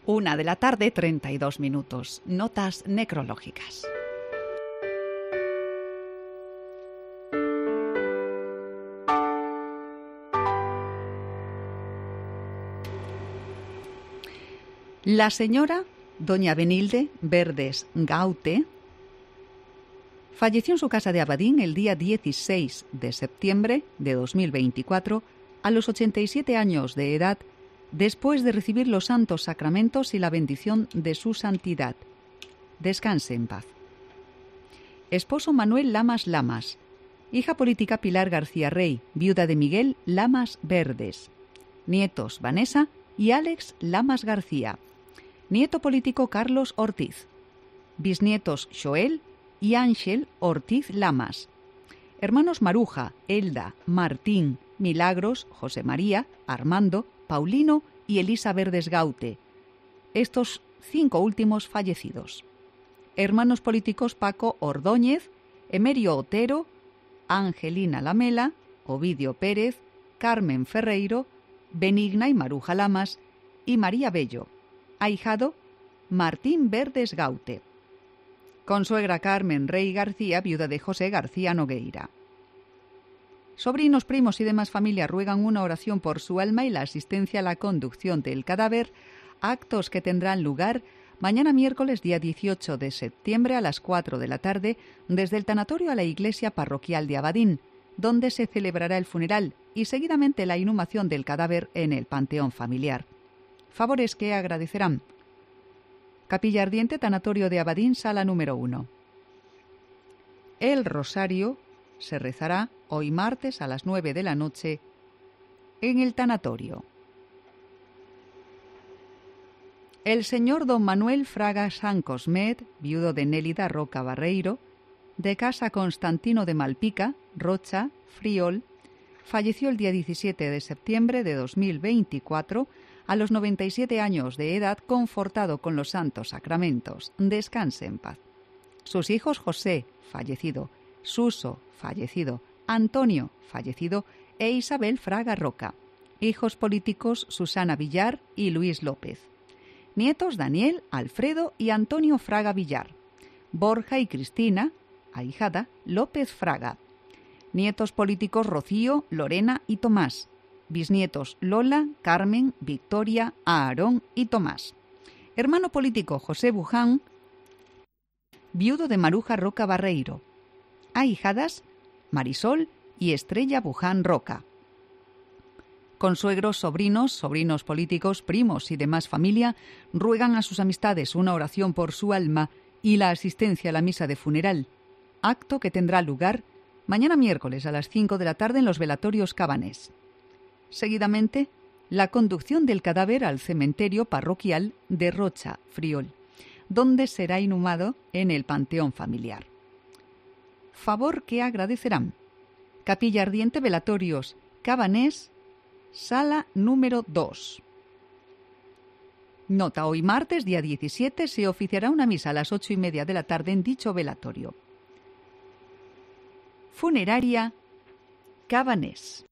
1:32 p.m. Notas necrológicas. La señora doña Benilde Verdes Gaute falleció en su casa de Abadín el día 16 de septiembre de 2024 a los 87 años de edad, después de recibir los santos sacramentos y la bendición de su santidad. Descanse en paz. Esposo Manuel Lamas Lamas. Hija política Pilar García Rey, viuda de Miguel Lamas Verdes. Nietos Vanessa y Alex Lamas García. Nieto político Carlos Ortiz. Bisnietos Joel y Ángel Ortiz Lamas. Hermanos Maruja, Elda, Martín, Milagros, José María, Armando, Paulino y Elisa Verdes Gaute. Estos 5 últimos fallecidos. Hermanos políticos Paco Ordóñez, Emerio Otero, Angelina Lamela, Ovidio Pérez, Carmen Ferreiro, Benigna y Maruja Lamas y María Bello. Ahijado Martín Verdes Gaute. Consuegra Carmen Rey García, viuda de José García Nogueira. Sobrinos, primos y demás familia ruegan una oración por su alma y la asistencia a la conducción del cadáver, actos que tendrán lugar mañana miércoles día 18 de septiembre a las 4 de la tarde desde el tanatorio a la iglesia parroquial de Abadín, donde se celebrará el funeral y seguidamente la inhumación del cadáver en el panteón familiar. Favores que agradecerán. Capilla Ardiente, Tanatorio de Abadín, sala número 1. El rosario se rezará hoy martes a las 9 de la noche en el tanatorio. El señor don Manuel Fraga San Cosmet, viudo de Nélida Roca Barreiro, de casa Constantino de Malpica, Rocha, Friol, falleció el día 17 de septiembre de 2024 a los 97 años de edad, confortado con los santos sacramentos. Descanse en paz. Sus hijos José, fallecido, Suso, fallecido, Antonio, fallecido, e Isabel Fraga Roca. Hijos políticos Susana Villar y Luis López. Nietos Daniel, Alfredo y Antonio Fraga Villar. Borja y Cristina, ahijada, López Fraga. Nietos políticos Rocío, Lorena y Tomás. Bisnietos Lola, Carmen, Victoria, Aarón y Tomás. Hermano político José Buján, viudo de Maruja Roca Barreiro. Ahijadas Marisol y Estrella Buján Roca. Consuegros, sobrinos políticos, primos y demás familia ruegan a sus amistades una oración por su alma y la asistencia a la misa de funeral, acto que tendrá lugar mañana miércoles a las 5 de la tarde en los velatorios Cabanés. Seguidamente, la conducción del cadáver al cementerio parroquial de Rocha, Friol, donde será inhumado en el panteón familiar. Favor que agradecerán. Capilla Ardiente, velatorios Cabanés, sala número 2. Nota: hoy martes, día 17, se oficiará una misa a las 8:30 de la tarde en dicho velatorio. Funeraria Cabanés.